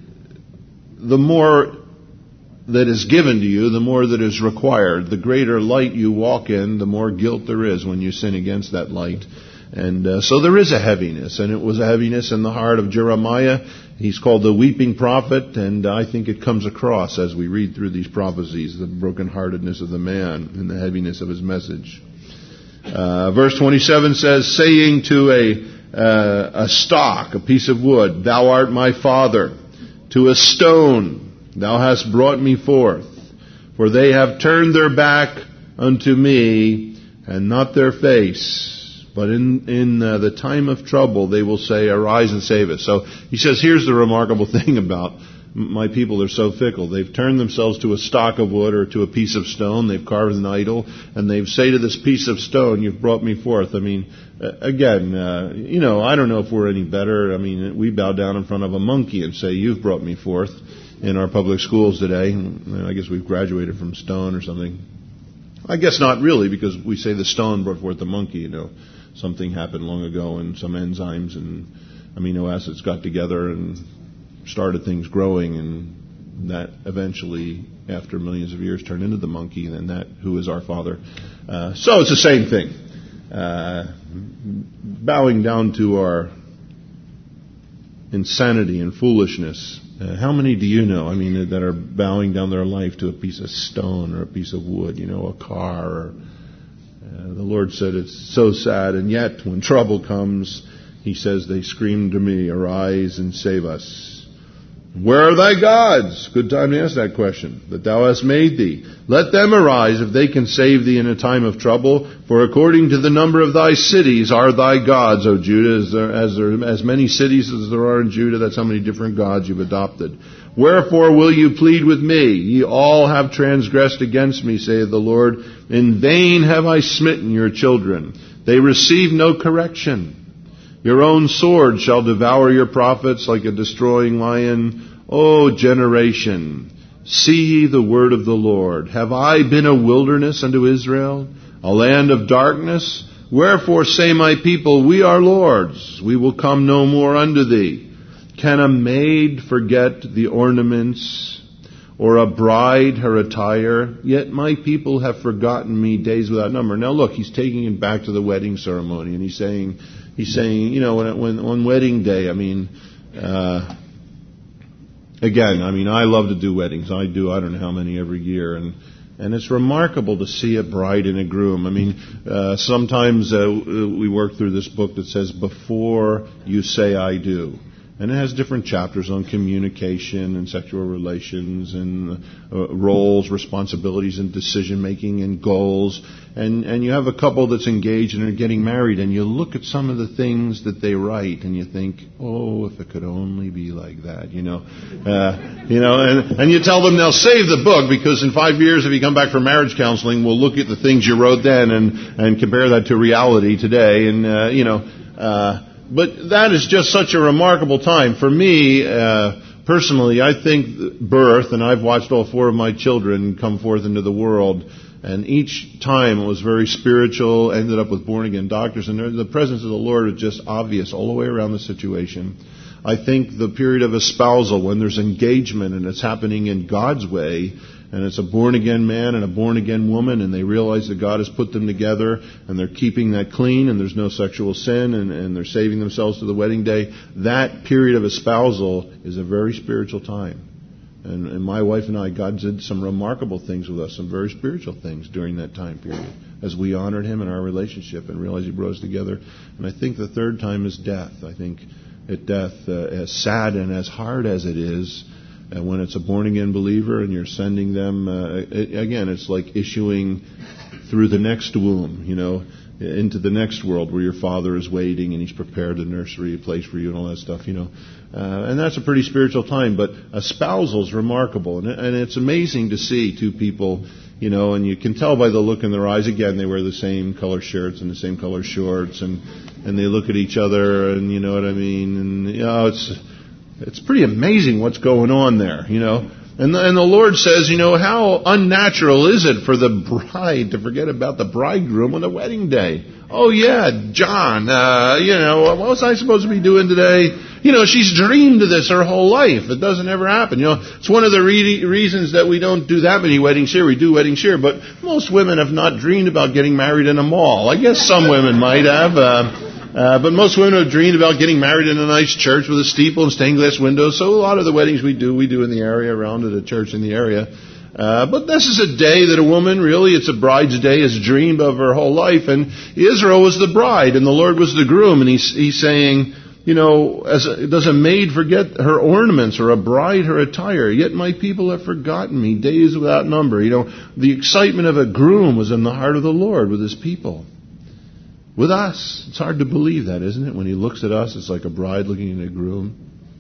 more that is given to you, the more that is required. The greater light you walk in, the more guilt there is when you sin against that light. And so there is a heaviness, and it was a heaviness in the heart of Jeremiah. He's called the weeping prophet, and I think it comes across as we read through these prophecies, the brokenheartedness of the man and the heaviness of his message. Verse 27 says, saying to a stock, a piece of wood, thou art my father, to a stone, thou hast brought me forth. For they have turned their back unto me, and not their face. But in the time of trouble, they will say, arise and save us. So he says, here's the remarkable thing about my people. They're so fickle. They've turned themselves to a stock of wood or to a piece of stone. They've carved an idol, and they've say to this piece of stone, you've brought me forth. Again, I don't know if we're any better. We bow down in front of a monkey and say, you've brought me forth. In our public schools today, I guess we've graduated from stone or something. I guess not really, because we say the stone brought forth the monkey, something happened long ago, and some enzymes and amino acids got together and started things growing, and that eventually, after millions of years, turned into the monkey, and then that who is our father. So it's the same thing. Bowing down to our insanity and foolishness. How many do you know, that are bowing down their life to a piece of stone or a piece of wood, a car? Or, the Lord said it's so sad, and yet when trouble comes, He says, they scream to me, arise and save us. Where are thy gods? Good time to ask that question. That thou hast made thee. Let them arise if they can save thee in a time of trouble. For according to the number of thy cities are thy gods, O Judah. As many cities as there are in Judah, that's how many different gods you've adopted. Wherefore will you plead with me? Ye all have transgressed against me, saith the Lord. In vain have I smitten your children. They receive no correction. Your own sword shall devour your prophets like a destroying lion. O generation, see ye the word of the Lord. Have I been a wilderness unto Israel, a land of darkness? Wherefore say my people, we are lords. We will come no more unto thee. Can a maid forget the ornaments, or a bride her attire? Yet my people have forgotten me days without number. Now look, he's taking it back to the wedding ceremony, and he's saying, when on wedding day, again, I love to do weddings. I don't know how many every year, and it's remarkable to see a bride and a groom. Sometimes we work through this book that says, before you say I do. And it has different chapters on communication and sexual relations and roles, responsibilities, and decision-making and goals. And you have a couple that's engaged and are getting married, and you look at some of the things that they write, and you think, oh, if it could only be like that, and you tell them they'll save the book, because in 5 years, if you come back for marriage counseling, we'll look at the things you wrote then and compare that to reality today, But that is just such a remarkable time. For me, personally, I think birth, and I've watched all 4 of my children come forth into the world, and each time it was very spiritual, ended up with born-again doctors, and the presence of the Lord is just obvious all the way around the situation. I think the period of espousal, when there's engagement and it's happening in God's way, and it's a born-again man and a born-again woman, and they realize that God has put them together, and they're keeping that clean, and there's no sexual sin, and they're saving themselves to the wedding day. That period of espousal is a very spiritual time. And my wife and I, God did some remarkable things with us, some very spiritual things during that time period, as we honored Him in our relationship and realized He brought us together. And I think the third time is death. I think at death, as sad and as hard as it is, and when it's a born-again believer and you're sending them, again, it's like issuing through the next womb, into the next world where your Father is waiting and He's prepared the nursery, a place for you and all that stuff, And that's a pretty spiritual time, but a spousal is remarkable. And it's amazing to see 2 people, and you can tell by the look in their eyes. Again, they wear the same color shirts and the same color shorts, and they look at each other, and you know what I mean? And, it's pretty amazing what's going on there, And the Lord says, how unnatural is it for the bride to forget about the bridegroom on the wedding day? Oh yeah, John, what was I supposed to be doing today? She's dreamed of this her whole life. It doesn't ever happen. It's one of the reasons that we don't do that many weddings here. We do weddings here, but most women have not dreamed about getting married in a mall. I guess some women might have, but most women have dreamed about getting married in a nice church with a steeple and stained glass windows. So a lot of the weddings we do in the area, around at a church in the area. But this is a day that a woman, really, it's a bride's day, has dreamed of her whole life. And Israel was the bride and the Lord was the groom. And he's saying, does a maid forget her ornaments, or a bride her attire? Yet my people have forgotten me days without number. The excitement of a groom was in the heart of the Lord with His people. With us, it's hard to believe that, isn't it? When He looks at us, it's like a bride looking at a groom,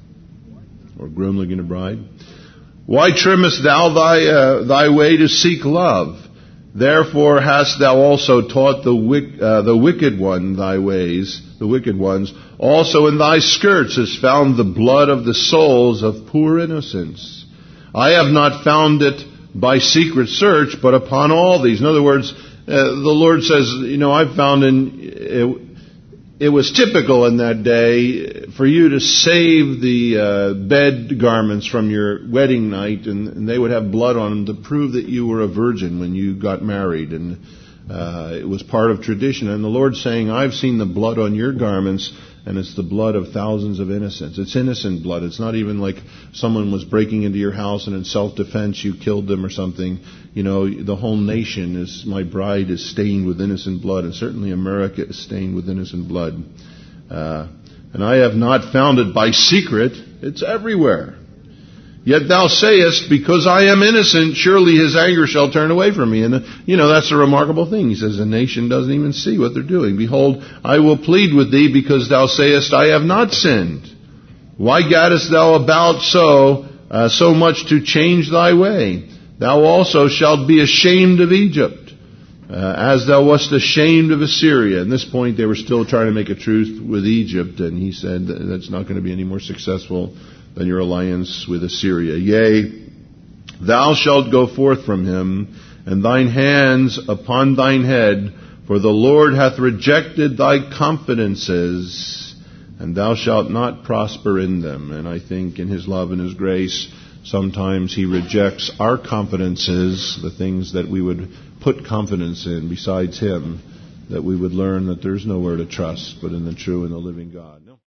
or a groom looking at a bride. Why trimmest thou thy way to seek love? Therefore hast thou also taught the wicked one thy ways, the wicked ones. Also in thy skirts is found the blood of the souls of poor innocents. I have not found it by secret search, but upon all these. In other words, the Lord says, I've found it was typical in that day for you to save the bed garments from your wedding night, and they would have blood on them to prove that you were a virgin when you got married. And it was part of tradition. And the Lord's saying, I've seen the blood on your garments, and it's the blood of thousands of innocents. It's innocent blood. It's not even like someone was breaking into your house and in self-defense you killed them or something. You know, the whole nation is, my bride is stained with innocent blood, and certainly America is stained with innocent blood. And I have not found it by secret. It's everywhere. Yet thou sayest, because I am innocent, surely his anger shall turn away from me. And, that's a remarkable thing. He says, the nation doesn't even see what they're doing. Behold, I will plead with thee, because thou sayest, I have not sinned. Why gaddest thou about so much to change thy way? Thou also shalt be ashamed of Egypt, as thou wast ashamed of Assyria. At this point, they were still trying to make a truce with Egypt, and he said that's not going to be any more successful than your alliance with Assyria. Yea, thou shalt go forth from him, and thine hands upon thine head, for the Lord hath rejected thy confidences, and thou shalt not prosper in them. And I think in his love and his grace, sometimes he rejects our confidences, the things that we would put confidence in besides him, that we would learn that there's nowhere to trust but in the true and the living God.